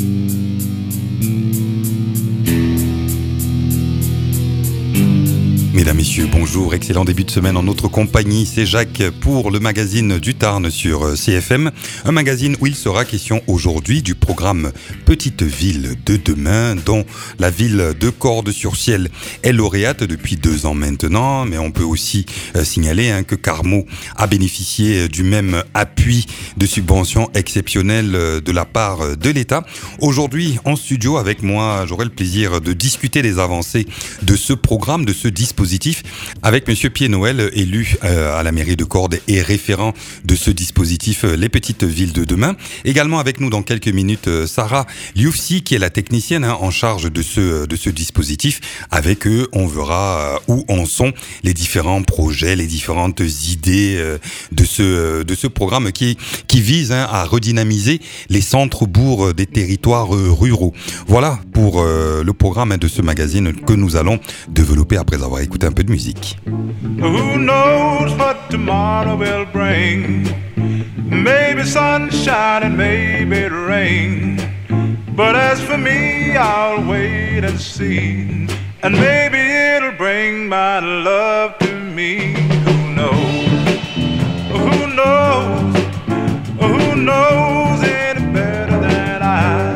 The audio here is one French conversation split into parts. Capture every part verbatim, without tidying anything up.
Mesdames, Messieurs, bonjour, excellent début de semaine en notre compagnie, c'est Jacques pour le magazine du Tarn sur C F M, un magazine où il sera question aujourd'hui du programme Petite Ville de demain, dont la ville de Cordes-sur-Ciel est lauréate depuis deux ans maintenant, mais on peut aussi euh, signaler hein, que Carmaux a bénéficié du même appui de subventions exceptionnelles de la part de l'État. Aujourd'hui, en studio avec moi, j'aurai le plaisir de discuter des avancées de ce programme, de ce dispositif, avec Monsieur Pied-Noël, élu euh, à la mairie de Cordes et référent de ce dispositif euh, Les Petites Villes de demain. Également avec nous dans quelques minutes, euh, Sarah Lioufsi, qui est la technicienne hein, en charge de ce, de ce dispositif. Avec eux, on verra euh, où en sont les différents projets, les différentes idées euh, de, ce, de ce programme qui, qui vise hein, à redynamiser les centres-bourgs des territoires euh, ruraux. Voilà pour euh, le programme hein, de ce magazine que nous allons développer après avoir écouté un peu de musique. Who knows what tomorrow will bring? Maybe sunshine and maybe rain. But as for me, I'll wait and see. And maybe it'll bring my love to me. Who knows? Who knows? Who knows any better than I?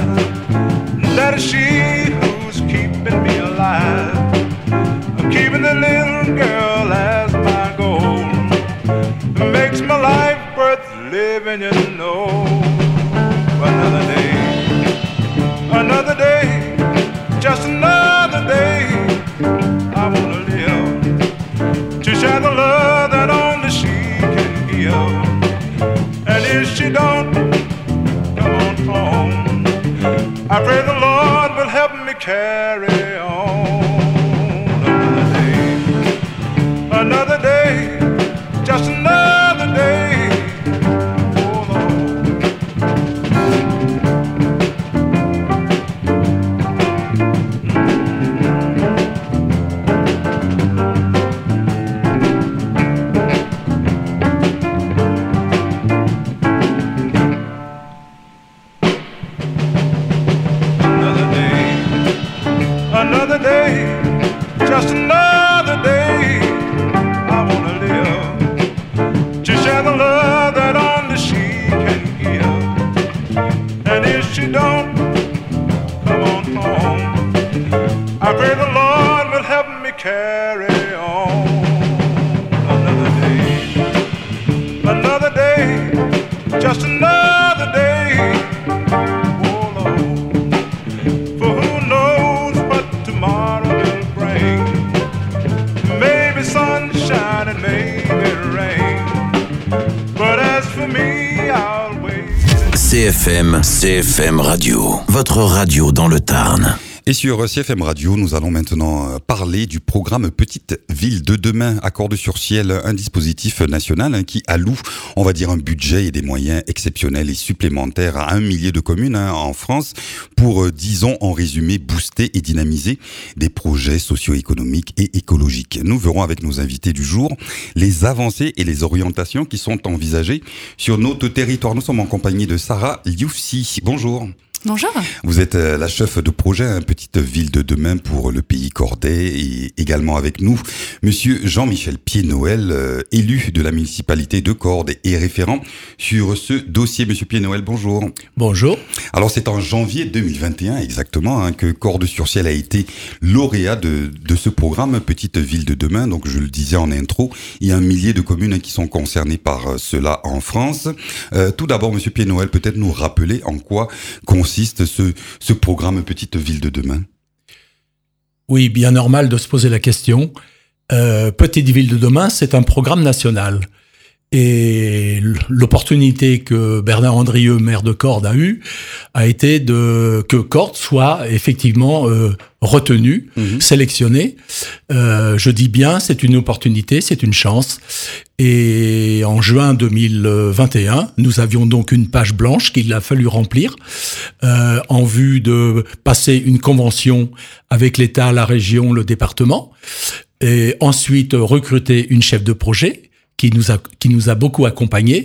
That is she who's keeping me alive. Keeping the little girl as my goal makes my life worth living, you know. Another day, another day, just another day. I wanna live to share the love that only she can give. And if she don't, come on home. I pray the Lord will help me carry on. Another day, just another day. Oh Lord. Another day, another day, just another day. I wanna live to share the love that only she can give. And if she don't, come on home. I pray the Lord will help me carry on. Another day, another day, just another day. Oh Lord, for who knows what tomorrow will bring. Maybe sunshine and maybe rain. But as for me, I'll wait. C F M, C F M Radio, votre radio dans le Tarn. Et sur C F M Radio, nous allons maintenant parler du programme Petite Ville de demain à Cordes-sur-Ciel, un dispositif national qui alloue, on va dire, un budget et des moyens exceptionnels et supplémentaires à un millier de communes hein, en France pour, disons, en résumé, booster et dynamiser des projets socio-économiques et écologiques. Nous verrons avec nos invités du jour les avancées et les orientations qui sont envisagées sur notre territoire. Nous sommes en compagnie de Sarah Lioufsi. Bonjour. Bonjour. Vous êtes la chef de projet hein, Petite Ville de demain pour le pays cordais et également avec nous Monsieur Jean-Michel Pied-Noël, euh, élu de la municipalité de Cordes et référent sur ce dossier. Monsieur Pied-Noël, bonjour. Bonjour. Alors c'est en janvier deux mille vingt et un exactement hein, que Cordes-sur-Ciel a été lauréat de, de ce programme Petite Ville de demain. Donc je le disais en intro, il y a un millier de communes qui sont concernées par cela en France. Euh, tout d'abord, Monsieur Pied-Noël, peut-être nous rappeler en quoi consiste consiste ce, ce programme Petite Ville de demain? Oui, bien normal de se poser la question. Euh, Petite Ville de demain, c'est un programme national. Et l'opportunité que Bernard Andrieux, maire de Cordes, a eue, a été de que Cordes soit effectivement euh, retenu, mmh. sélectionné. Euh, je dis bien, c'est une opportunité, c'est une chance. Et en juin deux mille vingt et un, nous avions donc une page blanche qu'il a fallu remplir euh, en vue de passer une convention avec l'État, la région, le département, et ensuite recruter une chef de projet qui nous a qui nous a beaucoup accompagnés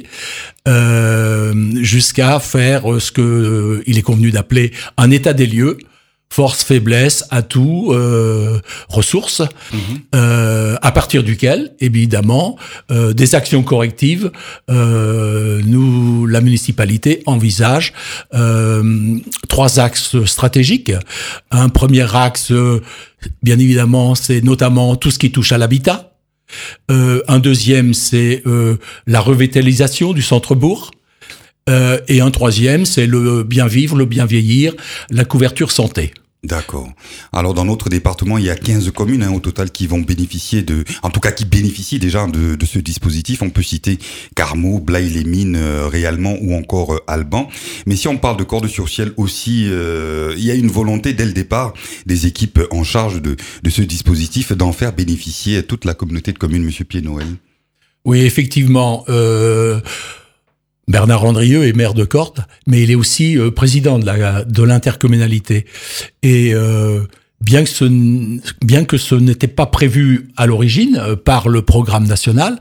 euh, jusqu'à faire ce que euh, il est convenu d'appeler un état des lieux. Force, faiblesse, atouts, euh, ressources, mmh. euh, à partir duquel, évidemment, euh, des actions correctives, euh, nous, la municipalité envisage euh, trois axes stratégiques. Un premier axe, euh, bien évidemment, c'est notamment tout ce qui touche à l'habitat. Euh, un deuxième, c'est euh, la revitalisation du centre-bourg. Euh, et un troisième, c'est le bien vivre, le bien vieillir, la couverture santé. D'accord. Alors dans notre département, il y a quinze communes hein, au total qui vont bénéficier de, en tout cas qui bénéficient déjà de, de ce dispositif. On peut citer Carmaux, Blaye-les-Mines, euh, Réalmont ou encore euh, Alban. Mais si on parle de Cordes-sur-Ciel aussi, euh, il y a une volonté dès le départ des équipes en charge de, de ce dispositif d'en faire bénéficier toute la communauté de communes. Monsieur Pied-Noël. Oui, effectivement. Euh... Bernard Andrieux est maire de Cordes, mais il est aussi euh, président de la de l'intercommunalité. Et euh, bien que ce bien que ce n'était pas prévu à l'origine euh, par le programme national,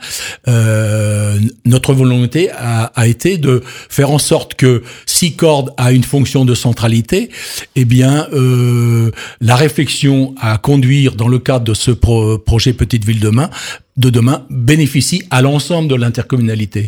euh, notre volonté a, a été de faire en sorte que si Cordes a une fonction de centralité, eh bien euh, la réflexion à conduire dans le cadre de ce pro- projet Petite Ville demain de demain bénéficie à l'ensemble de l'intercommunalité.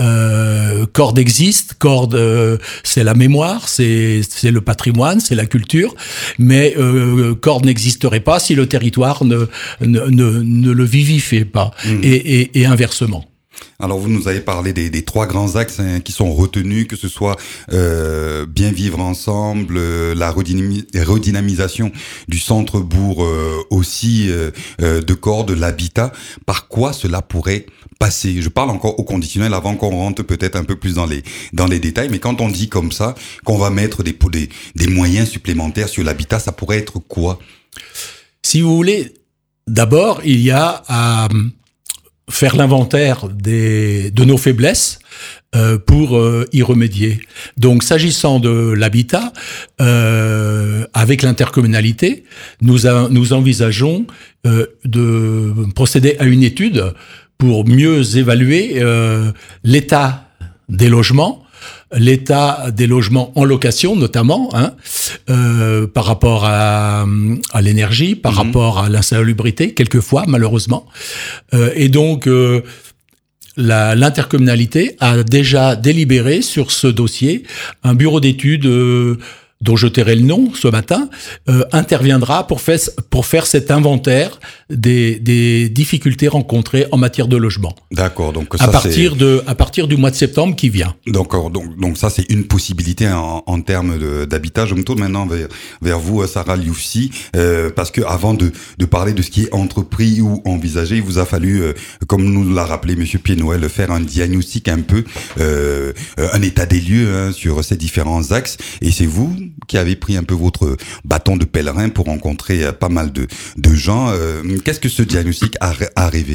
Euh, Cordes existe, Cordes euh, c'est la mémoire, c'est c'est le patrimoine, c'est la culture, mais euh, Cordes n'existerait pas si le territoire ne ne ne, ne le vivifiait pas mmh. et, et et inversement. Alors vous nous avez parlé des, des trois grands axes hein, qui sont retenus, que ce soit euh, bien vivre ensemble, euh, la redynami- redynamisation du centre-bourg euh, aussi euh, euh, de Cordes, l'habitat. Par quoi cela pourrait passer ? Je parle encore au conditionnel avant qu'on rentre peut-être un peu plus dans les dans les détails, mais quand on dit comme ça qu'on va mettre des des, des moyens supplémentaires sur l'habitat, ça pourrait être quoi ? Si vous voulez, d'abord il y a à faire l'inventaire des, de nos faiblesses euh, pour euh, y remédier. Donc, s'agissant de l'habitat, euh, avec l'intercommunalité, nous, a, nous envisageons euh, de procéder à une étude pour mieux évaluer euh, l'état des logements, l'état des logements en location notamment, hein, euh, par rapport à, à l'énergie, par mmh. rapport à l'insalubrité, quelquefois malheureusement. Euh, et donc, euh, la, l'intercommunalité a déjà délibéré sur ce dossier. Un bureau d'études euh, dont je tairai le nom ce matin, euh, interviendra pour faire, pour faire cet inventaire des, des difficultés rencontrées en matière de logement. D'accord. Donc ça, à partir c'est... de à partir du mois de septembre qui vient. D'accord. Donc donc ça c'est une possibilité en, en termes de, d'habitat. Je me tourne maintenant vers vers vous, Sarah Liufsi, euh, parce que avant de de parler de ce qui est entrepris ou envisagé, il vous a fallu, euh, comme nous l'a rappelé Monsieur Pied-Noël, faire un diagnostic un peu, euh, un état des lieux hein, sur ces différents axes. Et c'est vous qui avez pris un peu votre bâton de pèlerin pour rencontrer pas mal de, de gens. Euh, qu'est-ce que ce diagnostic a, a révélé ?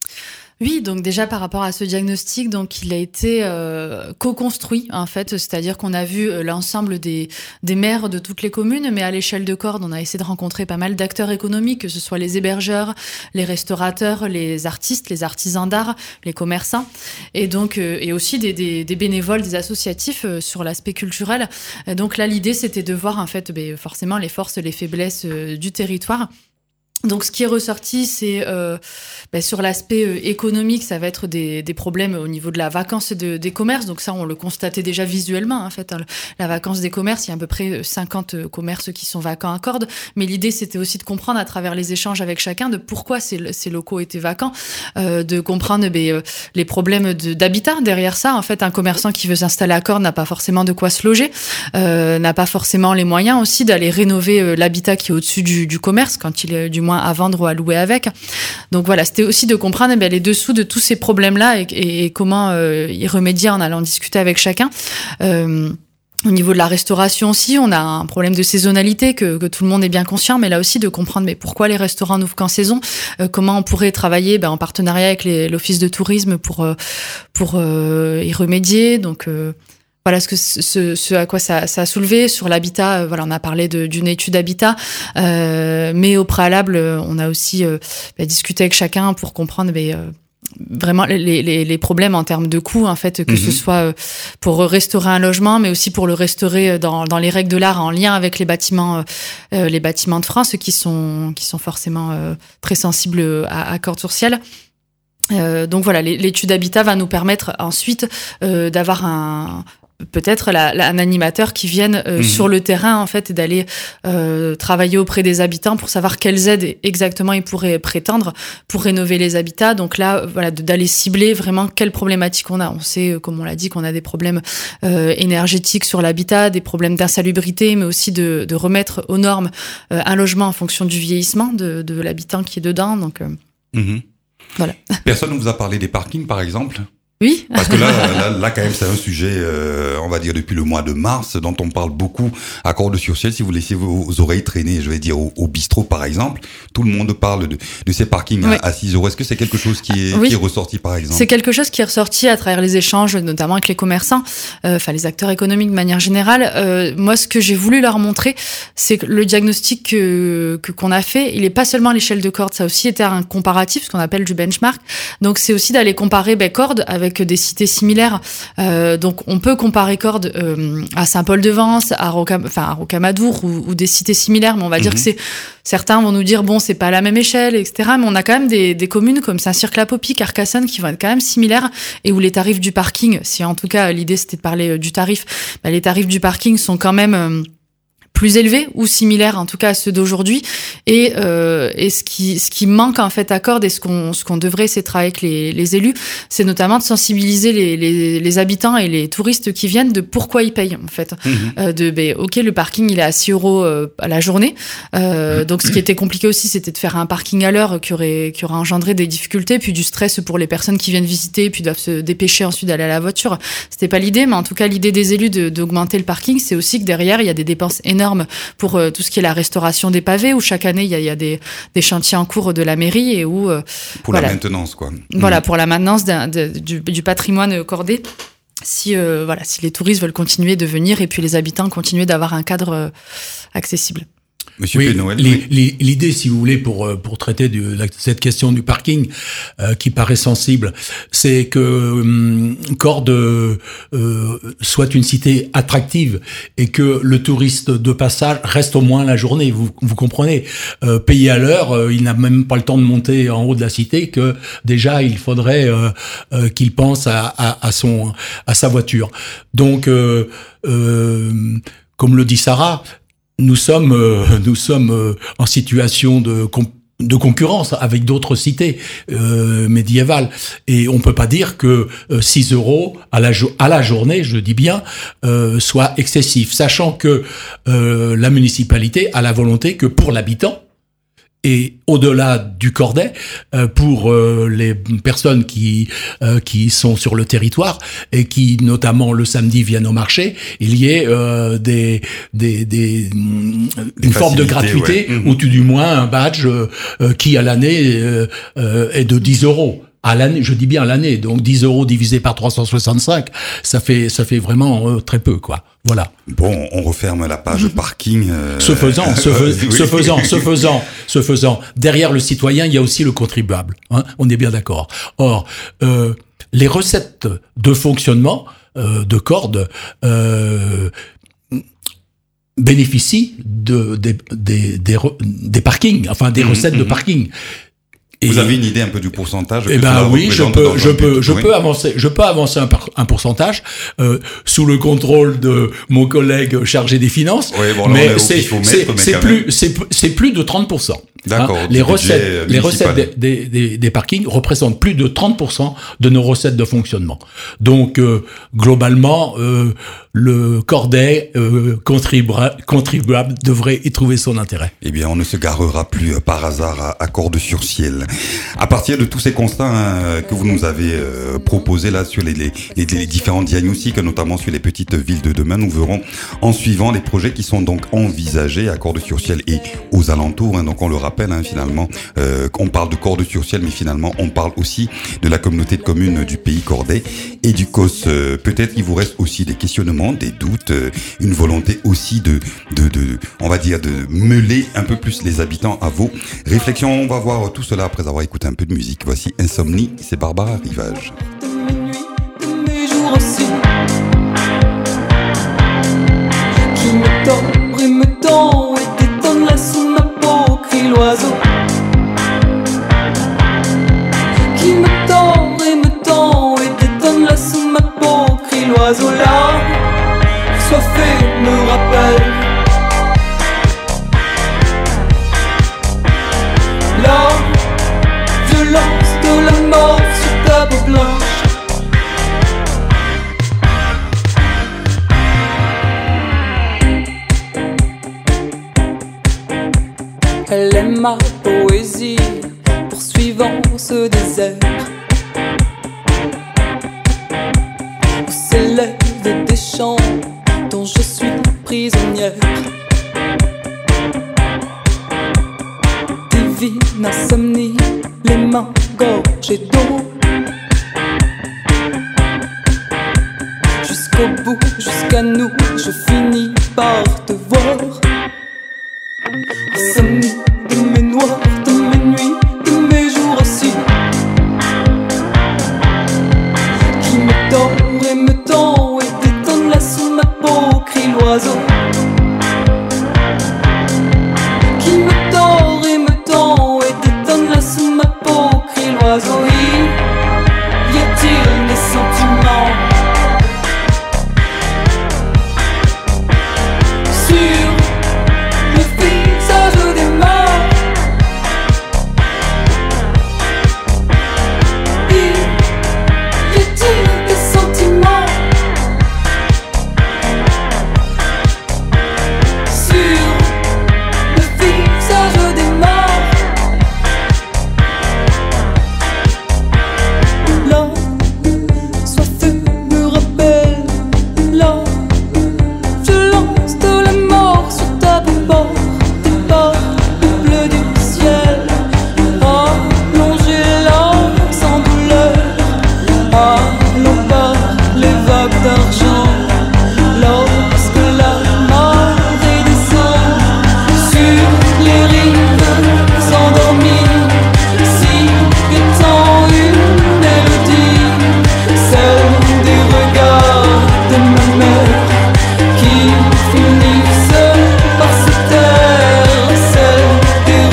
Oui, donc déjà par rapport à ce diagnostic, donc il a été euh, co-construit en fait, c'est-à-dire qu'on a vu euh, l'ensemble des des maires de toutes les communes, mais à l'échelle de Cordes, on a essayé de rencontrer pas mal d'acteurs économiques, que ce soit les hébergeurs, les restaurateurs, les artistes, les artisans d'art, les commerçants, et donc euh, et aussi des, des des bénévoles, des associatifs euh, sur l'aspect culturel. Et donc là, l'idée c'était de voir en fait, ben, forcément les forces, les faiblesses euh, du territoire. Donc, ce qui est ressorti, c'est euh, ben, sur l'aspect euh, économique, ça va être des, des problèmes au niveau de la vacance de, des commerces. Donc ça, on le constatait déjà visuellement, en fait. Hein, la vacance des commerces, il y a à peu près cinquante commerces qui sont vacants à Cordes. Mais l'idée, c'était aussi de comprendre à travers les échanges avec chacun de pourquoi ces, ces locaux étaient vacants, euh, de comprendre ben, euh, les problèmes de, d'habitat derrière ça. En fait, un commerçant qui veut s'installer à Cordes n'a pas forcément de quoi se loger, euh, n'a pas forcément les moyens aussi d'aller rénover euh, l'habitat qui est au-dessus du, du commerce quand il est du moins à vendre ou à louer avec. Donc voilà, c'était aussi de comprendre eh bien, les dessous de tous ces problèmes-là et, et, et comment euh, y remédier en allant discuter avec chacun. Euh, Au niveau de la restauration aussi, on a un problème de saisonnalité que, que tout le monde est bien conscient, mais là aussi de comprendre mais pourquoi les restaurants n'ouvrent qu'en saison, euh, comment on pourrait travailler ben, en partenariat avec les, l'office de tourisme pour euh, pour euh, y remédier. Donc euh, voilà ce que ce, ce à quoi ça, ça a soulevé sur l'habitat. Euh, voilà, on a parlé de, d'une étude habitat, euh, mais au préalable, on a aussi euh, ben, discuté avec chacun pour comprendre ben, euh, vraiment les, les, les problèmes en termes de coûts, en fait, que mmh. ce soit euh, pour restaurer un logement, mais aussi pour le restaurer dans, dans les règles de l'art en lien avec les bâtiments, euh, les bâtiments de France qui sont, qui sont forcément euh, très sensibles à, à corde sur ciel. Euh, donc voilà, l'étude habitat va nous permettre ensuite euh, d'avoir un peut-être la, la, un animateur qui vienne euh, mmh. sur le terrain en fait et d'aller euh, travailler auprès des habitants pour savoir quelles aides exactement ils pourraient prétendre pour rénover les habitats. Donc là, voilà, d'aller cibler vraiment quelles problématiques on a. On sait, comme on l'a dit, qu'on a des problèmes euh, énergétiques sur l'habitat, des problèmes d'insalubrité, mais aussi de, de remettre aux normes euh, un logement en fonction du vieillissement de, de l'habitant qui est dedans. Donc euh, mmh. voilà. Personne ne vous a parlé des parkings, par exemple ? Oui. Parce que là, là, là, quand même, c'est un sujet, euh, on va dire, depuis le mois de mars, dont on parle beaucoup à Corde-sur-Ciel. Si vous laissez vos, vos oreilles traîner, je vais dire, au, au bistrot, par exemple, tout le monde parle de, de ces parkings oui. à, à six euros. Est-ce que c'est quelque chose qui est, oui. qui est ressorti, par exemple ? C'est quelque chose qui est ressorti à travers les échanges, notamment avec les commerçants, euh, enfin, les acteurs économiques de manière générale. Euh, moi, ce que j'ai voulu leur montrer, c'est que le diagnostic que, que, qu'on a fait, il est pas seulement à l'échelle de Corde, ça a aussi été un comparatif, ce qu'on appelle du benchmark. Donc, c'est aussi d'aller comparer, ben, Corde avec des cités similaires. Euh, donc, on peut comparer Corde euh, à Saint-Paul-de-Vence, à, Rocam- enfin, à Rocamadour ou, ou des cités similaires, mais on va mmh. dire que c'est certains vont nous dire bon, c'est pas à la même échelle, et cetera. Mais on a quand même des, des communes comme Saint-Cirque-la-Popie, Carcassonne, qui vont être quand même similaires et où les tarifs du parking, si en tout cas l'idée c'était de parler du tarif, bah, les tarifs du parking sont quand même euh, plus élevés ou similaires en tout cas à ceux d'aujourd'hui et euh, et ce qui ce qui manque en fait à Corde et ce qu'on ce qu'on devrait essayer de travailler avec les les élus, c'est notamment de sensibiliser les les les habitants et les touristes qui viennent de pourquoi ils payent en fait. Mmh. Euh, de ben OK, le parking il est à six euros euh, à la journée. Euh, donc ce qui était compliqué aussi, c'était de faire un parking à l'heure qui aurait qui aurait engendré des difficultés puis du stress pour les personnes qui viennent visiter puis doivent se dépêcher ensuite d'aller à la voiture. C'était pas l'idée, mais en tout cas l'idée des élus de d'augmenter le parking, c'est aussi que derrière il y a des dépenses énormes pour euh, tout ce qui est la restauration des pavés, où chaque année il y a, il y a des, des chantiers en cours de la mairie et où euh, pour voilà, la maintenance quoi. Voilà, mmh. pour la maintenance d'un, de, du, du patrimoine cordé. Si euh, voilà, si les touristes veulent continuer de venir et puis les habitants continuer d'avoir un cadre euh, accessible. Monsieur oui, Pénoël, li, li, l'idée, si vous voulez, pour pour traiter de la, cette question du parking euh, qui paraît sensible, c'est que euh, Corde euh, soit une cité attractive et que le touriste de passage reste au moins la journée. Vous vous comprenez, euh, payer à l'heure, euh, il n'a même pas le temps de monter en haut de la cité que déjà il faudrait euh, euh, qu'il pense à, à, à son à sa voiture. Donc, euh, euh, comme le dit Sarah. Nous sommes, euh, nous sommes euh, en situation de, com- de concurrence avec d'autres cités euh, médiévales. Et on peut pas dire que euh, six euros à la, jo- à la journée, je dis bien, euh, soit excessif. Sachant que euh, la municipalité a la volonté que pour l'habitant, et au-delà du Cordet, euh, pour euh, les personnes qui euh, qui sont sur le territoire et qui, notamment le samedi, viennent au marché, il y ait euh, des des des une forme de gratuité ouais. ou tout du moins un badge euh, qui à l'année euh, euh, est de dix euros. À l'année, je dis bien à l'année, donc dix euros divisé par trois cent soixante-cinq, ça fait ça fait vraiment euh, très peu, quoi. Voilà. Bon, on referme la page parking. Euh... Ce faisant, ce, fais, oui. ce faisant, ce faisant, ce faisant, derrière le citoyen, il y a aussi le contribuable. Hein, on est bien d'accord. Or, euh, les recettes de fonctionnement euh, de Corde euh, bénéficient de des des des, des parkings, enfin des mmh, recettes mmh. de parking. Et vous avez une idée un peu du pourcentage? Eh ben oui, je peux, je peux, je peux avancer, je peux avancer un, par, un pourcentage euh, sous le contrôle de mon collègue chargé des finances. Oui, bon, mais c'est, c'est, c'est plus, c'est, c'est plus de trente pour cent. D'accord. Hein, les recettes, les recettes des, des, des, des parkings représentent plus de trente pour cent de nos recettes de fonctionnement. Donc euh, globalement, euh, le Cordet euh, contribuable, contribuable devrait y trouver son intérêt. Eh bien, on ne se garera plus euh, par hasard à, à Corde-sur-Ciel. À partir de tous ces constats hein, que vous nous avez euh, proposés là sur les, les, les, les différents diagnostics, notamment sur les petites villes de demain, nous verrons en suivant les projets qui sont donc envisagés à Corde-sur-Ciel et aux alentours. Hein, donc on le rappelle. rappelle hein, finalement euh, qu'on parle de Cordes-sur-Ciel, mais finalement on parle aussi de la communauté de communes du pays cordais et du C O S. Euh, peut-être il vous reste aussi des questionnements, des doutes, euh, une volonté aussi de, de, de, on va dire, de mêler un peu plus les habitants à vos réflexions. On va voir tout cela après avoir écouté un peu de musique. Voici Insomnie, c'est Barbara Rivage. De mes nuits, de mes jours aussi, qui me tord et me tend et détonne là sous ma peau, crie l'oiseau. Qui me tord et me tend et détonne là sous ma peau, crie l'oiseau. Là, soifé me rappelle. La violence de la mort sur ta peau blanche. Elle aime ma poésie, poursuivant ce désert où s'élèvent des chants dont je suis prisonnière. Divine insomnie, les mains gorgées d'eau. Jusqu'au bout, jusqu'à nous, je finis par te voir. Insomnie de mes noirs, de mes nuits, de mes jours aussi, qui me tord et me tend et détonne là sous ma peau, crie l'oiseau. Qui me tord et me tend et détonne là sous ma peau, crie l'oiseau. Y a-t-il des sentiments sur le visage des morts? Y a-t-il des sentiments sur le visage des morts? La soif me rappelle la violence de la mort sur ta bord. Tes pas le bleu du ciel, allongé là sans douleur. Allons par les vagues d'argent, lorsque la marée descend sur les rives endormies. Si étant une mélodie, celle des regards de ma mère qui finissent par se taire, celle des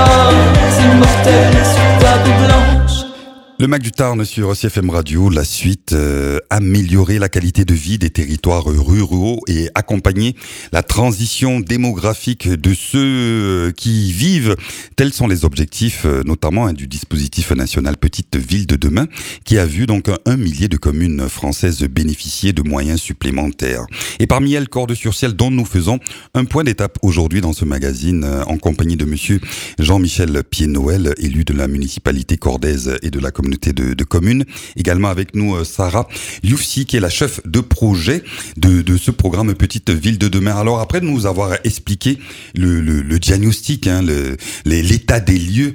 regards immortels sur ta peau blanche. Le Mac du Tarn sur C F M Radio, la suite, euh, améliorer la qualité de vie des territoires ruraux et accompagner la transition démographique de ceux qui vivent. Tels sont les objectifs, euh, notamment hein, du dispositif national Petite Ville de demain, qui a vu donc un, un millier de communes françaises bénéficier de moyens supplémentaires. Et parmi elles, Cordes-sur-Ciel, dont nous faisons un point d'étape aujourd'hui dans ce magazine, euh, en compagnie de monsieur Jean-Michel Pied-Noël, élu de la municipalité cordaise et de la communauté de, de communes. Également avec nous euh, Sarah Youfsi, qui est la chef de projet de, de ce programme Petite Ville de demain. Alors après nous avoir expliqué le, le, le diagnostic, hein, le, les, l'état des lieux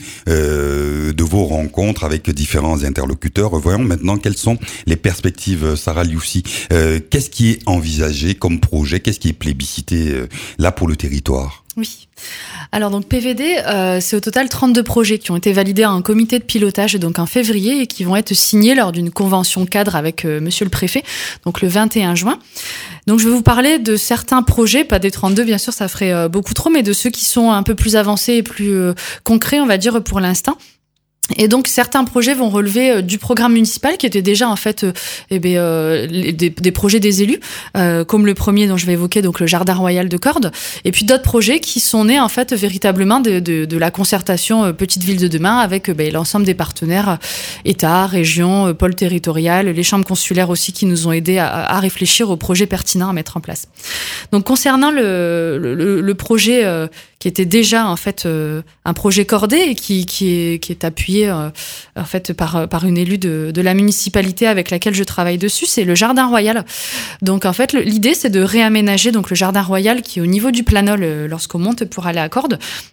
euh, de vos rencontres avec différents interlocuteurs, voyons maintenant quelles sont les perspectives. Sarah Youfsi, euh, qu'est-ce qui est envisagé comme projet, qu'est-ce qui est plébiscité euh, là pour le territoire? Oui. Alors donc P V D, euh, c'est au total trente-deux projets qui ont été validés à un comité de pilotage donc en février et qui vont être signés lors d'une convention cadre avec euh, monsieur le préfet, donc le vingt et un juin. Donc je vais vous parler de certains projets, pas des trente-deux bien sûr, ça ferait euh, beaucoup trop, mais de ceux qui sont un peu plus avancés et plus euh, concrets, on va dire, pour l'instant. Et donc certains projets vont relever euh, du programme municipal qui était déjà en fait euh, eh bien, euh, les, des, des projets des élus, euh, comme le premier dont je vais évoquer, donc le Jardin Royal de Cordes, et puis d'autres projets qui sont nés en fait véritablement de, de, de la concertation euh, Petite Ville de demain avec euh, ben, l'ensemble des partenaires, euh, État, région, euh, pôle territorial, les chambres consulaires aussi qui nous ont aidés à, à réfléchir aux projets pertinents à mettre en place. Donc concernant le, le, le projet euh, qui était déjà en fait euh, un projet cordé et qui, qui, est, qui est appuyé euh, en fait par, par une élue de, de la municipalité avec laquelle je travaille dessus, c'est le Jardin Royal. Donc en fait le, l'idée c'est de réaménager donc le Jardin Royal qui est au niveau du Planol euh, lorsqu'on monte pour aller à Cordes.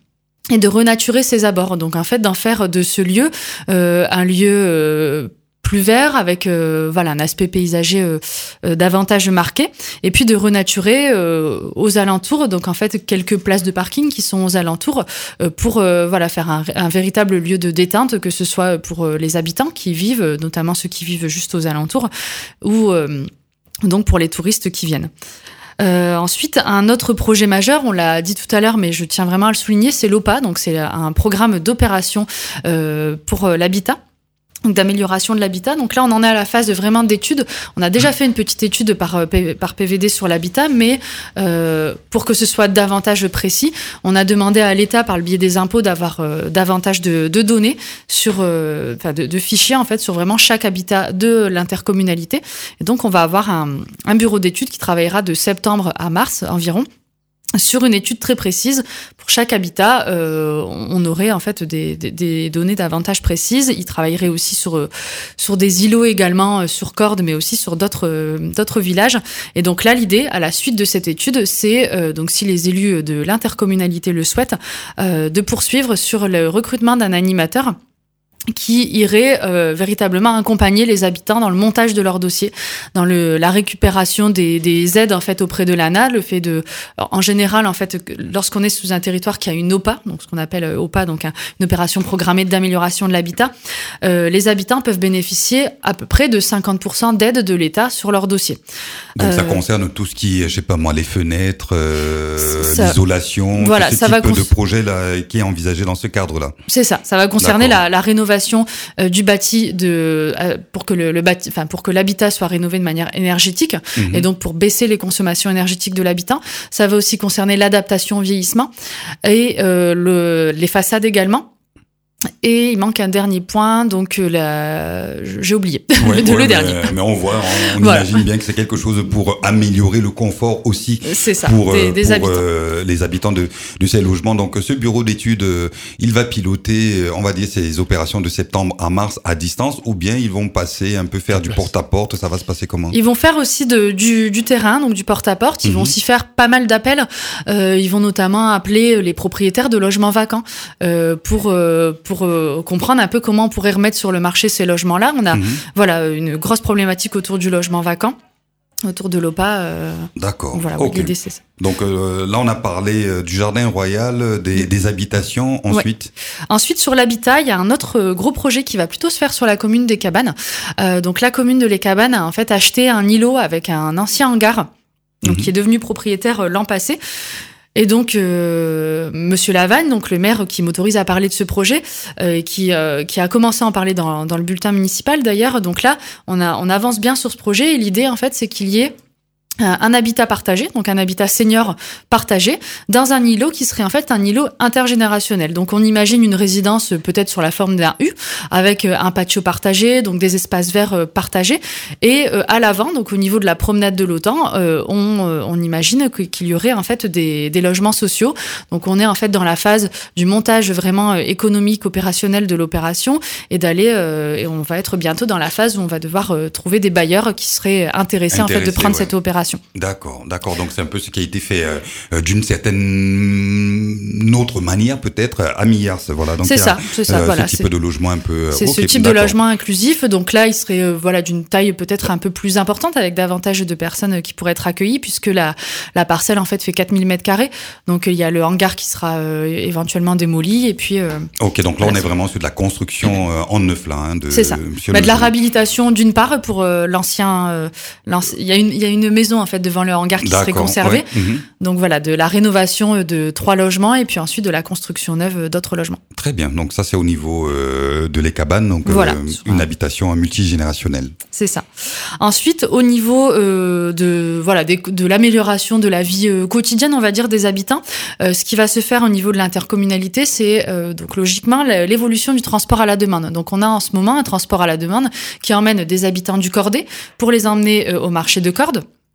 et de renaturer ses abords. Donc en fait, d'en faire de ce lieu euh, un lieu euh, plus vert, avec euh, voilà un aspect paysager euh, euh, davantage marqué, et puis de renaturer euh, aux alentours, donc en fait quelques places de parking qui sont aux alentours euh, pour euh, voilà faire un, un véritable lieu de détente, que ce soit pour euh, les habitants qui vivent, notamment ceux qui vivent juste aux alentours, ou euh, donc pour les touristes qui viennent. Euh, ensuite, un autre projet majeur, on l'a dit tout à l'heure, mais je tiens vraiment à le souligner, c'est l'O P A, donc c'est un programme d'opération euh, pour euh, l'habitat. Donc d'amélioration de l'habitat. Donc là, on en est à la phase de vraiment d'études. On a déjà fait une petite étude par, par P V D sur l'habitat, mais euh, pour que ce soit davantage précis, on a demandé à l'État, par le biais des impôts, d'avoir euh, davantage de, de données sur, euh, enfin de, de fichiers en fait sur vraiment chaque habitat de l'intercommunalité. Et donc, on va avoir un, un bureau d'études qui travaillera de septembre à mars environ, sur une étude très précise. Pour chaque habitat, euh, on aurait en fait des, des, des données davantage précises. Il travaillerait aussi sur sur des îlots également, sur Cordes, mais aussi sur d'autres d'autres villages. Et donc là, l'idée, à la suite de cette étude, c'est euh, donc si les élus de l'intercommunalité le souhaitent, euh, de poursuivre sur le recrutement d'un animateur qui irait euh, véritablement accompagner les habitants dans le montage de leur dossier, dans le, la récupération des, des aides en fait auprès de l'A N A, le fait de, en général en fait, lorsqu'on est sous un territoire qui a une O P A, donc ce qu'on appelle O P A, donc un, une opération programmée d'amélioration de l'habitat, euh, les habitants peuvent bénéficier à peu près de cinquante pour cent d'aide de l'État sur leur dossier. Donc euh, ça concerne tout ce qui, je sais pas moi, les fenêtres, euh, ça, l'isolation, voilà, ce ça type va cons- de projet là qui est envisagé dans ce cadre-là. C'est ça, ça va concerner la, la rénovation euh, du bâti de euh, pour que le, le bâti, enfin pour que l'habitat soit rénové de manière énergétique, mmh. et donc pour baisser les consommations énergétiques de l'habitant. Ça va aussi concerner l'adaptation au vieillissement et euh, le, les façades également. Et il manque un dernier point, donc la... j'ai oublié ouais, de ouais, le mais, dernier. Mais on voit, on voilà. imagine bien que c'est quelque chose pour améliorer le confort aussi c'est ça, pour, des, des pour habitants. Euh, les habitants de, de ces logements. Donc ce bureau d'études, euh, il va piloter, on va dire, ces opérations de septembre à mars à distance, ou bien ils vont passer un peu faire du porte-à-porte. Ça va se passer comment ? Ils vont faire aussi de, du, du terrain, donc du porte-à-porte. Ils mm-hmm. vont aussi faire pas mal d'appels. Euh, ils vont notamment appeler les propriétaires de logements vacants euh, pour euh, pour euh, comprendre un peu comment on pourrait remettre sur le marché ces logements-là. On a mmh. voilà une grosse problématique autour du logement vacant, autour de l'O P A. Euh, D'accord. Voilà, okay. l'idée c'est ça. Donc euh, là, on a parlé euh, du jardin royal, des, des habitations. Ensuite, ouais. Ensuite sur l'habitat, il y a un autre gros projet qui va plutôt se faire sur la commune des Cabanes. Euh, donc la commune de Les Cabanes a en fait acheté un îlot avec un ancien hangar, donc mmh. qui est devenu propriétaire euh, l'an passé. Et donc, euh, Monsieur Lavagne, donc le maire qui m'autorise à parler de ce projet, euh, qui euh, qui a commencé à en parler dans dans le bulletin municipal d'ailleurs. Donc là, on a on avance bien sur ce projet. Et l'idée, en fait, c'est qu'il y ait un habitat partagé, donc un habitat senior partagé, dans un îlot qui serait en fait un îlot intergénérationnel. Donc on imagine une résidence peut-être sur la forme d'un U, avec un patio partagé, donc des espaces verts partagés, et à l'avant, donc au niveau de la promenade de l'Autan, on, on imagine qu'il y aurait en fait des, des logements sociaux. Donc on est en fait dans la phase du montage vraiment économique, opérationnel de l'opération, et d'aller, et on va être bientôt dans la phase où on va devoir trouver des bailleurs qui seraient intéressés, Intéressé, en fait de prendre ouais. cette opération. D'accord, d'accord. Donc c'est un peu ce qui a été fait euh, d'une certaine autre manière, peut-être à Millars. Voilà. Donc c'est ça, c'est ça. Euh, voilà, ce type c'est... de logement un peu. C'est okay, ce type d'accord. de logement inclusif. Donc là, il serait euh, voilà d'une taille peut-être un peu plus importante, avec davantage de personnes qui pourraient être accueillies, puisque la la parcelle en fait fait quatre mille mètres carrés. Donc il y a le hangar qui sera euh, éventuellement démoli, et puis. Euh, ok, donc là voilà, on est vraiment sur de la construction euh, en neuf là. Hein, de, c'est ça. Bah, de la réhabilitation d'une part pour euh, l'ancien. Euh, l'ancien il y a une il y a une maison en fait devant le hangar qui D'accord, serait conservé. Ouais. Mmh. Donc voilà, de la rénovation de trois logements et puis ensuite de la construction neuve d'autres logements. Très bien. Donc ça c'est au niveau euh, de Les Cabanes, donc voilà. euh, une habitation multigénérationnelle. C'est ça. Ensuite, au niveau euh, de voilà des, de l'amélioration de la vie euh, quotidienne, on va dire des habitants, euh, ce qui va se faire au niveau de l'intercommunalité, c'est euh, donc logiquement l'évolution du transport à la demande. Donc on a en ce moment un transport à la demande qui emmène des habitants du Cordet pour les emmener euh, au marché de Cordes.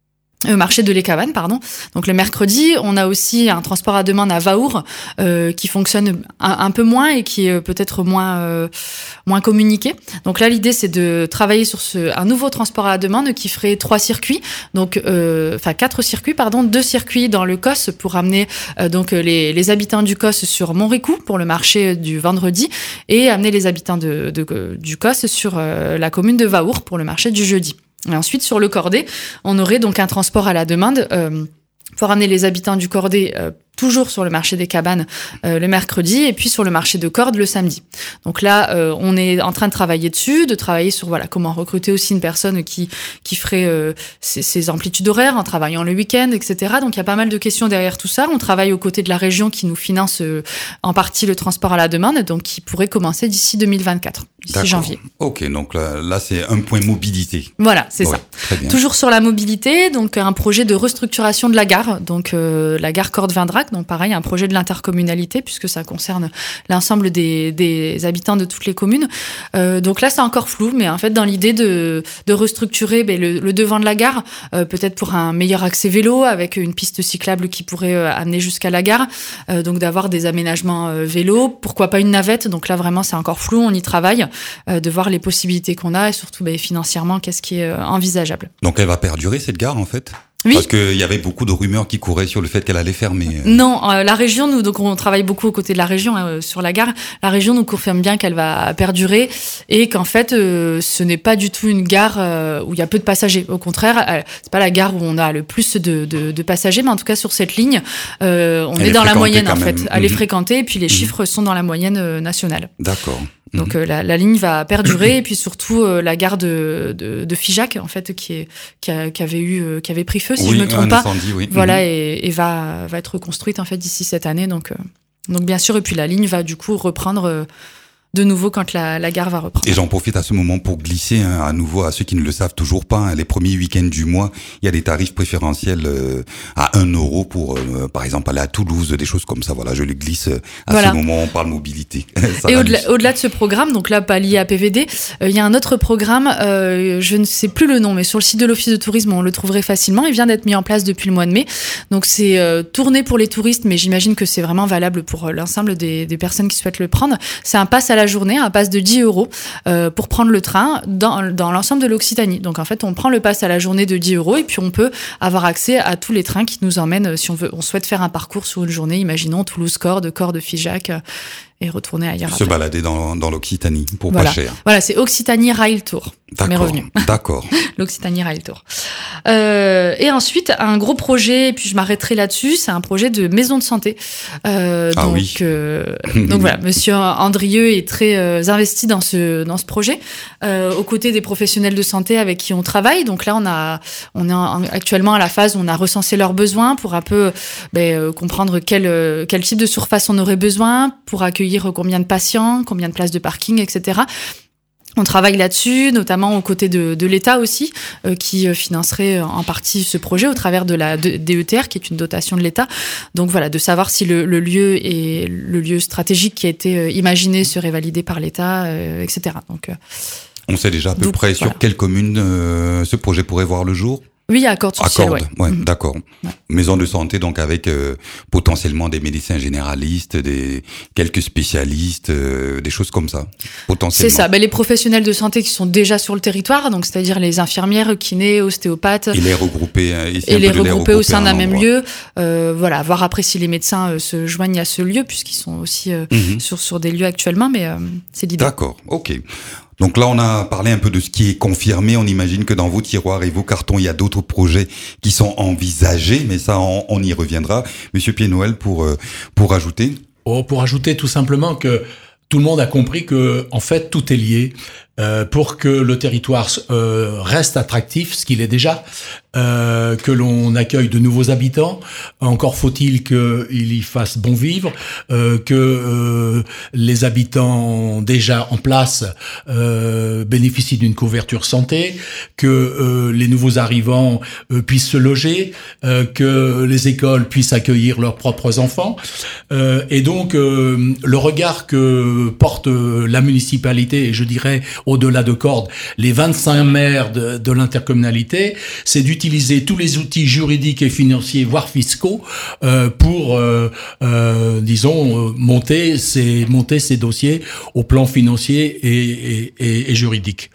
Euh, marché de Les Cabanes, pardon. Donc le mercredi, on a aussi un transport à demande à Vaour euh, qui fonctionne un, un peu moins et qui est peut-être moins euh, moins communiqué. Donc là, l'idée c'est de travailler sur ce un nouveau transport à demande qui ferait trois circuits, donc euh, enfin quatre circuits, pardon, deux circuits dans le C O S pour amener euh, donc les les habitants du C O S sur Montricou pour le marché du vendredi et amener les habitants de, de, de du C O S sur euh, la commune de Vaour pour le marché du jeudi. Et ensuite, sur le Corday, on aurait donc un transport à la demande euh, pour amener les habitants du Corday euh, toujours sur le marché des Cabanes euh, le mercredi et puis sur le marché de Cordes le samedi. Donc là, euh, on est en train de travailler dessus, de travailler sur voilà comment recruter aussi une personne qui qui ferait euh, ces, ces amplitudes horaires en travaillant le week-end, et cetera. Donc il y a pas mal de questions derrière tout ça. On travaille aux côtés de la région qui nous finance euh, en partie le transport à la demande, donc qui pourrait commencer d'ici deux mille vingt-quatre, d'ici D'accord. janvier. Ok, donc là, là c'est un point mobilité. Voilà, c'est Ouais, ça. très bien. Toujours sur la mobilité, donc un projet de restructuration de la gare, donc euh, la gare Cordes-Vindrac, donc pareil, un projet de l'intercommunalité puisque ça concerne l'ensemble des, des habitants de toutes les communes. Euh, donc là, c'est encore flou, mais en fait, dans l'idée de, de restructurer ben, le, le devant de la gare, euh, peut-être pour un meilleur accès vélo avec une piste cyclable qui pourrait euh, amener jusqu'à la gare, euh, donc d'avoir des aménagements euh, vélo, pourquoi pas une navette. Donc là, vraiment, c'est encore flou, on y travaille, euh, de voir les possibilités qu'on a et surtout ben, financièrement, qu'est-ce qui est euh, envisageable. Donc elle va perdurer cette gare en fait? Oui. Parce qu'il y avait beaucoup de rumeurs qui couraient sur le fait qu'elle allait fermer. Non, euh, la région, nous, donc on travaille beaucoup aux côtés de la région euh, sur la gare. La région nous confirme bien qu'elle va perdurer et qu'en fait, euh, ce n'est pas du tout une gare euh, où il y a peu de passagers. Au contraire, euh, c'est pas la gare où on a le plus de, de, de passagers, mais en tout cas sur cette ligne, euh, on Elle est est dans la moyenne fréquentée en quand fait. même. Elle est Mhm. fréquentée et puis les Mhm. chiffres sont dans la moyenne euh, nationale. D'accord. Donc euh, la, la ligne va perdurer et puis surtout euh, la gare de, de, de Figeac en fait qui est qui, a, qui avait eu euh, qui avait pris feu si Oui, je me trompe un pas. incendie, oui. Voilà Mhm. et, et va va être reconstruite en fait d'ici cette année donc euh, donc bien sûr et puis la ligne va du coup reprendre euh, de nouveau quand la, la gare va reprendre. Et j'en profite à ce moment pour glisser hein, à nouveau à ceux qui ne le savent toujours pas. Hein, les premiers week-ends du mois, il y a des tarifs préférentiels euh, à un euro pour, euh, par exemple, aller à Toulouse, des choses comme ça. Voilà, je le glisse euh, à Voilà. ce moment où on parle mobilité. Ça Et va au-delà, mieux. au-delà de ce programme, donc là pas lié à P V D, euh, il y a un autre programme, euh, je ne sais plus le nom, mais sur le site de l'Office de tourisme, on le trouverait facilement. Il vient d'être mis en place depuis le mois de mai. Donc c'est euh, tourné pour les touristes, mais j'imagine que c'est vraiment valable pour euh, l'ensemble des, des personnes qui souhaitent le prendre. C'est un pass à la journée, un pass de dix euros euh, pour prendre le train dans, dans l'ensemble de l'Occitanie. Donc en fait, on prend le pass à la journée de dix euros et puis on peut avoir accès à tous les trains qui nous emmènent, euh, si on veut, on souhaite faire un parcours sur une journée, imaginons Toulouse-Cordes, Cordes-Figeac, euh, et retourner ailleurs. Se après. balader dans, dans l'Occitanie pour Voilà. pas cher. Voilà, c'est Occitanie Rail Tour. Mes D'accord. revenus. D'accord. L'Occitanie Rail Tour. Euh, et ensuite, un gros projet, et puis je m'arrêterai là-dessus, c'est un projet de maison de santé. Euh, Ah donc, oui. euh, donc voilà, Monsieur Andrieux est très euh, investi dans ce dans ce projet, euh, aux côtés des professionnels de santé avec qui on travaille. Donc là, on a on est en- actuellement à la phase où on a recensé leurs besoins pour un peu ben, euh, comprendre quel euh, quel type de surface on aurait besoin pour accueillir combien de patients, combien de places de parking, et cetera. On travaille là-dessus, notamment aux côtés de, de l'État aussi, euh, qui euh, financerait euh, en partie ce projet au travers de la de- D E T R, qui est une dotation de l'État. Donc voilà, de savoir si le, le lieu et le lieu stratégique qui a été euh, imaginé serait validé par l'État, euh, et cetera. Donc euh, On sait déjà à peu Donc, près sur voilà. quelle commune euh, ce projet pourrait voir le jour? oui, à Cordes-sur-Ciel, Accorde, ouais. ouais, Mhm. d'accord. Ouais. Maison de santé, donc avec euh, potentiellement des médecins généralistes, des quelques spécialistes, euh, des choses comme ça, potentiellement. C'est ça. Ben, les professionnels de santé qui sont déjà sur le territoire, donc c'est-à-dire les infirmières, kinés, ostéopathes. Et les regrouper, euh, essayer Et un les peu de regrouper au sein à un d'un même endroit. lieu, euh, voilà, voir après si les médecins euh, se joignent à ce lieu, puisqu'ils sont aussi euh, Mhm. sur, sur des lieux actuellement, mais euh, c'est l'idée. D'accord, ok. Donc là, on a parlé un peu de ce qui est confirmé. On imagine que dans vos tiroirs et vos cartons, il y a d'autres projets qui sont envisagés, mais ça, on, on y reviendra. Monsieur Pied-Noël, pour euh, pour ajouter. Oh, pour ajouter tout simplement que tout le monde a compris que, en fait, tout est lié. Euh, pour que le territoire euh, reste attractif, ce qu'il est déjà, euh, que l'on accueille de nouveaux habitants. Encore faut-il qu'il y fasse bon vivre, euh, que euh, les habitants déjà en place euh, bénéficient d'une couverture santé, que euh, les nouveaux arrivants euh, puissent se loger, euh, que les écoles puissent accueillir leurs propres enfants. Euh, et donc, euh, le regard que porte la municipalité, et je dirais au-delà de Cordes, les vingt-cinq maires de, de l'intercommunalité, c'est d'utiliser tous les outils juridiques et financiers, voire fiscaux, euh, pour, euh, euh, disons, monter ces, monter ces dossiers au plan financier et, et, et, et juridique.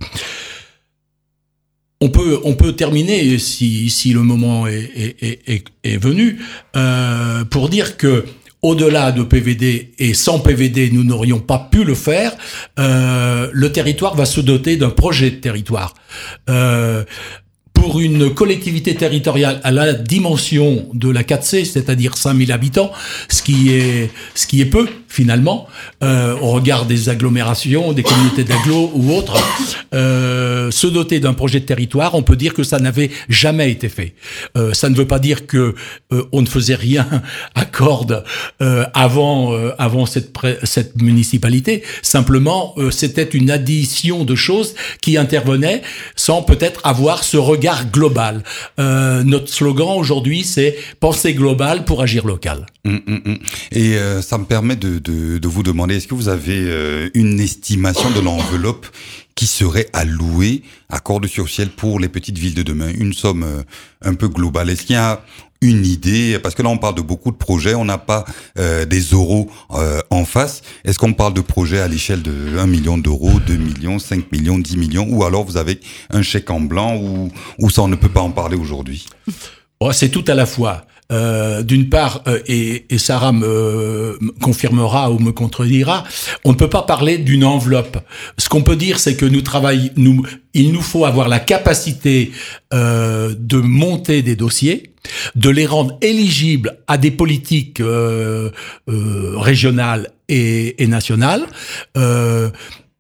On peut, on peut terminer, si, si le moment est, est, est, est venu, euh, pour dire que au-delà de P V D, et sans P V D, nous n'aurions pas pu le faire, euh, le territoire va se doter d'un projet de territoire. Euh, Pour une collectivité territoriale à la dimension de la quatre C, c'est-à-dire cinq mille habitants, ce qui est, ce qui est peu, finalement, euh, au regard des agglomérations, des communautés d'agglos ou autres, euh, se doter d'un projet de territoire, on peut dire que ça n'avait jamais été fait. Euh, ça ne veut pas dire que euh, on ne faisait rien à Cordes euh, avant, euh, avant cette, pré- cette municipalité. Simplement, euh, c'était une addition de choses qui intervenaient sans peut-être avoir ce regard global. Euh, notre slogan aujourd'hui, c'est « Penser global pour agir local ». Mmh, mmh. Et euh, ça me permet de, de, de vous demander, est-ce que vous avez euh, une estimation de l'enveloppe qui serait allouée à Cordes-sur-Ciel pour les petites villes de demain? Une somme euh, un peu globale. Est-ce qu'il y a une idée? Parce que là, on parle de beaucoup de projets, on n'a pas euh, des euros euh, en face. Est-ce qu'on parle de projets à l'échelle de un million d'euros, deux millions, cinq millions, dix millions, ou alors vous avez un chèque en blanc, ou, ou ça, on ne peut pas en parler aujourd'hui? Oh, c'est tout à la fois. Euh, d'une part, euh, et, et Sarah me, me confirmera ou me contredira, on ne peut pas parler d'une enveloppe. Ce qu'on peut dire, c'est que nous travaillons, nous, il nous faut avoir la capacité euh, de monter des dossiers, de les rendre éligibles à des politiques euh, euh, régionales et, et nationales. Euh,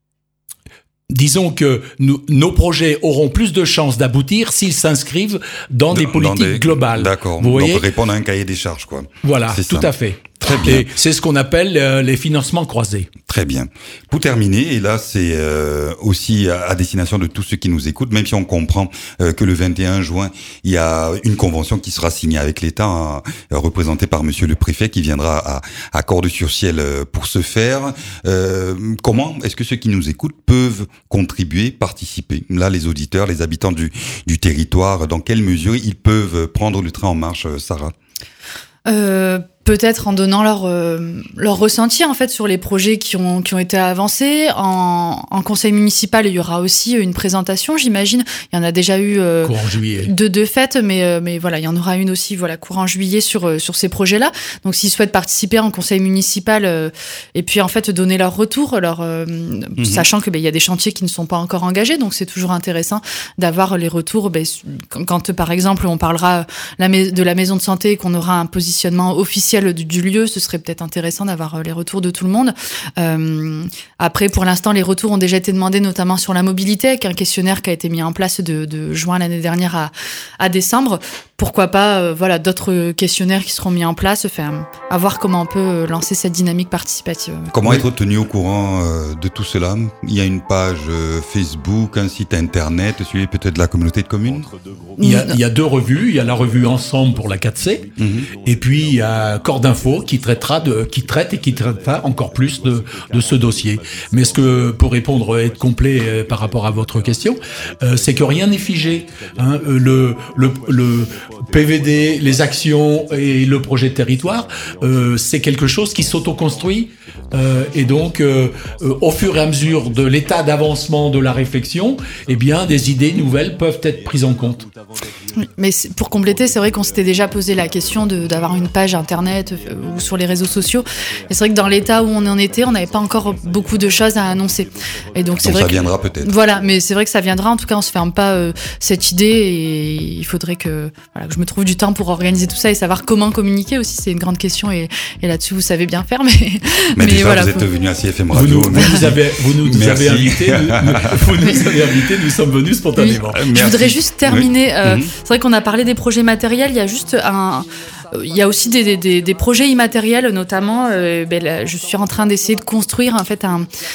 Disons que nous, nos projets auront plus de chances d'aboutir s'ils s'inscrivent dans, dans des politiques dans des... globales. D'accord. Vous voyez ? Donc répondre à un cahier des charges, quoi. Voilà, c'est tout ça. à fait. Très bien. Et c'est ce qu'on appelle euh, les financements croisés. Très bien. Pour terminer, et là c'est euh, aussi à, à destination de tous ceux qui nous écoutent, même si on comprend euh, que le vingt et un juin, il y a une convention qui sera signée avec l'État, hein, représentée par Monsieur le Préfet, qui viendra à, à Cordes-sur-Ciel pour ce faire. Euh, comment est-ce que ceux qui nous écoutent peuvent contribuer, participer? Là, les auditeurs, les habitants du, du territoire, dans quelle mesure ils peuvent prendre le train en marche, Sarah? Euh, peut-être en donnant leur, euh, leur ressenti en fait sur les projets qui ont, qui ont été avancés. En, en conseil municipal, il y aura aussi une présentation, j'imagine. Il y en a déjà eu euh, courant juillet. deux de fait, mais, euh, mais voilà, il y en aura une aussi voilà, courant juillet sur, euh, sur ces projets-là. Donc s'ils souhaitent participer en conseil municipal euh, et puis en fait donner leur retour, leur, euh, mm-hmm. sachant qu'il ben, y a des chantiers qui ne sont pas encore engagés, donc c'est toujours intéressant d'avoir les retours. Ben, quand, quand par exemple on parlera la, de la maison de santé, qu'on aura un positionnement officiel Du, du lieu, ce serait peut-être intéressant d'avoir les retours de tout le monde. Euh, après, pour l'instant, les retours ont déjà été demandés, notamment sur la mobilité, avec un questionnaire qui a été mis en place de, de juin l'année dernière à, à décembre. Pourquoi pas, euh, voilà, d'autres questionnaires qui seront mis en place, enfin, à voir comment on peut lancer cette dynamique participative. Comment oui. être tenu au courant euh, de tout cela? Il y a une page euh, Facebook, un site internet, suivi peut-être de la communauté de communes? Il y a, il y a deux revues. Il y a la revue Ensemble pour la quatre C, mm-hmm. et puis il y a Cordes Info qui traitera de, qui traite et qui traitera encore plus de, de ce dossier. Mais ce que, pour répondre et être complet euh, par rapport à votre question, euh, c'est que rien n'est figé. Hein. Le, le, le P V D, les actions et le projet de territoire, euh, c'est quelque chose qui s'auto-construit. Euh, et donc, euh, euh, au fur et à mesure de l'état d'avancement de la réflexion, eh bien, des idées nouvelles peuvent être prises en compte. Mais pour compléter, c'est vrai qu'on s'était déjà posé la question de, d'avoir une page internet euh, ou sur les réseaux sociaux. Et c'est vrai que dans l'état où on en était, on n'avait pas encore beaucoup de choses à annoncer. Et donc, c'est donc vrai ça que, viendra peut-être. Voilà, mais c'est vrai que ça viendra. En tout cas, on se ferme pas euh, cette idée et il faudrait que, voilà, que je me trouve du temps pour organiser tout ça et savoir comment communiquer aussi. C'est une grande question et, et là-dessus, vous savez bien faire. Mais, mais, mais déjà, voilà, vous êtes faut... venu à C F M Radio. Vous nous, vous nous avez, vous nous avez invités. Nous, vous nous avez invités. Nous sommes venus spontanément. Oui. Je voudrais juste terminer. Oui. Euh, mm-hmm. C'est vrai qu'on a parlé des projets matériels. Il y a juste un. Il y a aussi des, des, des projets immatériels, notamment. Euh, ben là, je suis en train d'essayer de construire en fait un.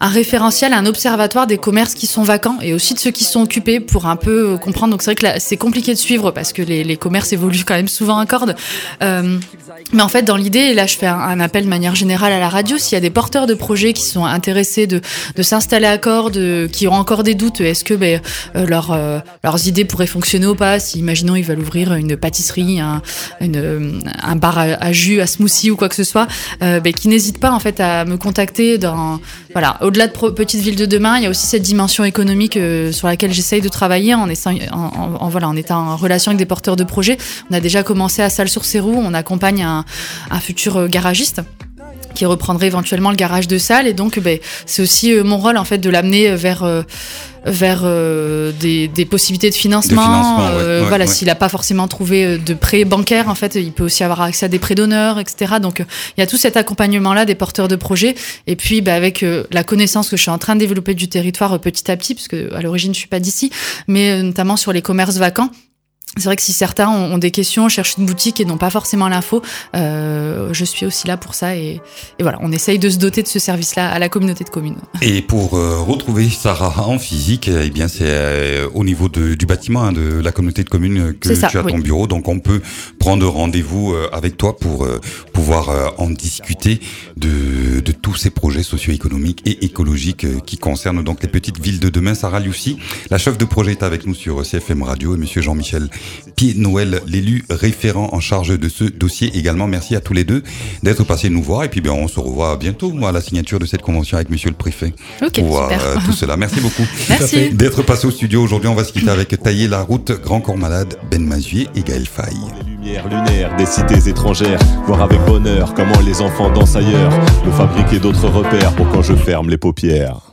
un référentiel, un observatoire des commerces qui sont vacants et aussi de ceux qui sont occupés pour un peu comprendre. Donc c'est vrai que là, c'est compliqué de suivre parce que les, les commerces évoluent quand même souvent à corde. Euh, mais en fait, dans l'idée, et là je fais un, un appel de manière générale à la radio, s'il y a des porteurs de projets qui sont intéressés de, de s'installer à Cordes, qui ont encore des doutes, est-ce que ben, euh, leur, euh, leurs idées pourraient fonctionner ou pas, si imaginons ils veulent ouvrir une pâtisserie, un, une, un bar à, à jus, à smoothie ou quoi que ce soit, euh, ben, qui n'hésitent pas en fait à me contacter. Dans, voilà, au-delà de pro- Petite Ville de demain, il y a aussi cette dimension économique euh, sur laquelle j'essaye de travailler en, essa- en, en, en, voilà, en étant en relation avec des porteurs de projets. On a déjà commencé à Salles-sur-Céroux, on accompagne un, un futur garagiste qui reprendrait éventuellement le garage de Salles, et donc ben, c'est aussi euh, mon rôle en fait de l'amener vers euh, vers euh, des, des possibilités de financement, de financement euh, ouais, ouais, voilà, ouais. s'il n'a pas forcément trouvé de prêt bancaire, en fait il peut aussi avoir accès à des prêts d'honneur, etc. Donc il y a tout cet accompagnement là des porteurs de projets, et puis ben, avec euh, la connaissance que je suis en train de développer du territoire euh, petit à petit, parce que à l'origine je suis pas d'ici, mais euh, notamment sur les commerces vacants. C'est vrai que si certains ont, ont des questions, cherchent une boutique et n'ont pas forcément l'info, euh, je suis aussi là pour ça. Et, et voilà, on essaye de se doter de ce service-là à la communauté de communes. Et pour euh, retrouver Sarah en physique, eh bien c'est euh, au niveau de, du bâtiment hein, de la communauté de communes que ça, tu as oui. ton bureau. Donc on peut prendre rendez-vous euh, avec toi pour euh, pouvoir euh, en discuter de, de tous ces projets socio-économiques et écologiques euh, qui concernent donc les petites villes de demain. Sarah Liussi, la chef de projet, est avec nous sur C F M Radio, et monsieur Jean-Michel Pied-Noël, l'élu référent en charge de ce dossier également. Merci à tous les deux d'être passés nous voir, et puis bien on se revoit bientôt à la signature de cette convention avec monsieur le préfet. Ok, pour super. euh, tout cela. Merci beaucoup. Merci. D'être passé au studio aujourd'hui. On va se quitter avec Tailler la route, Grand Corps Malade, Ben Mazué et Gaël Faye. Les lumières lunaires des cités étrangères, voir avec bonheur comment les enfants dansent ailleurs, me fabriquer d'autres repères pour quand je ferme les paupières.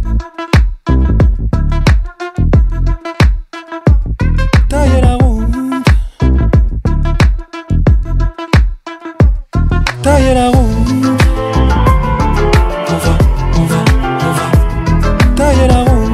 Tailler la route, tailler la route, on va, on va, on va, tailler la route,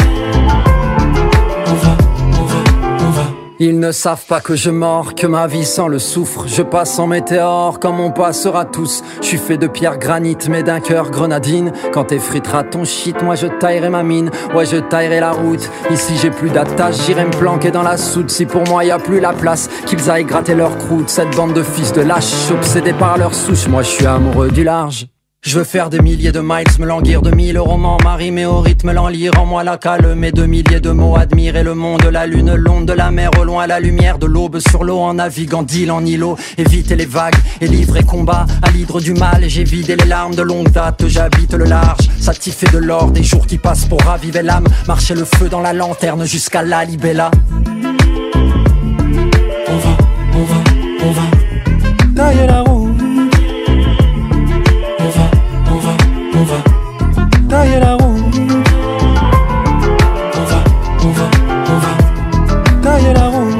on va, on va, on va. Ils ne savent pas que je mords, que ma vie sans le soufre. Je passe en météore comme on passera tous. Je suis fait de pierre granit mais d'un cœur grenadine. Quand t'effriteras ton shit, moi je taillerai ma mine. Ouais, je taillerai la route. Ici j'ai plus d'attache, j'irai me planquer dans la soude. Si pour moi y a plus la place, qu'ils aillent gratter leur croûte. Cette bande de fils de lâches, obsédés par leur souche. Moi je suis amoureux du large. Je veux faire des milliers de miles, me languir de mille romans, m'arrimer au rythme, l'enlire en moi la calme et de milliers de mots, admirer le monde, la lune, l'onde de la mer, au loin la lumière de l'aube sur l'eau, en naviguant d'île en îlot, éviter les vagues et livrer combat à l'hydre du mal, et j'ai vidé les larmes de longue date, j'habite le large, satisfait de l'or, des jours qui passent pour raviver l'âme, marcher le feu dans la lanterne jusqu'à la libella. On va, on va, on va tailler la route. On va tailler la route. On va, on va, on va tailler la route.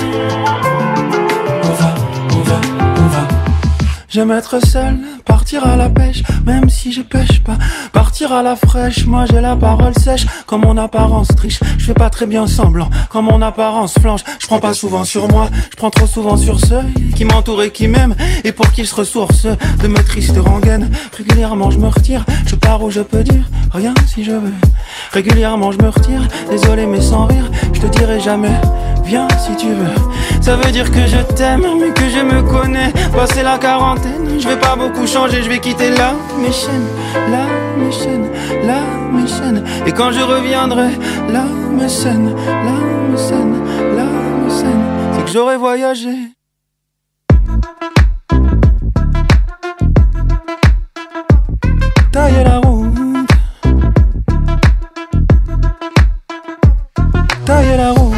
On va, on va, on va. J'aime être seul, partir à la pêche, même si je pêche pas. Partir à la fraîche, moi j'ai la parole sèche. Quand mon apparence triche, je fais pas très bien semblant. Quand mon apparence flanche, je prends pas souvent sur moi. Je prends trop souvent sur ceux qui m'entourent et qui m'aiment, et pour qui je ressource de mes tristes rengaines. Régulièrement je me retire, je pars où je peux dire rien si je veux. Régulièrement je me retire, désolé mais sans rire. Je te dirai jamais, viens si tu veux. Ça veut dire que je t'aime, mais que je me connais. Passé la quarantaine, je vais pas beaucoup changer. Je vais quitter là mes chaînes, là mes chaînes, là mes chaînes. Et quand je reviendrai, là mes scènes, là mes scènes, là mes scènes, c'est que j'aurai voyagé. Tailler la route, tailler la route.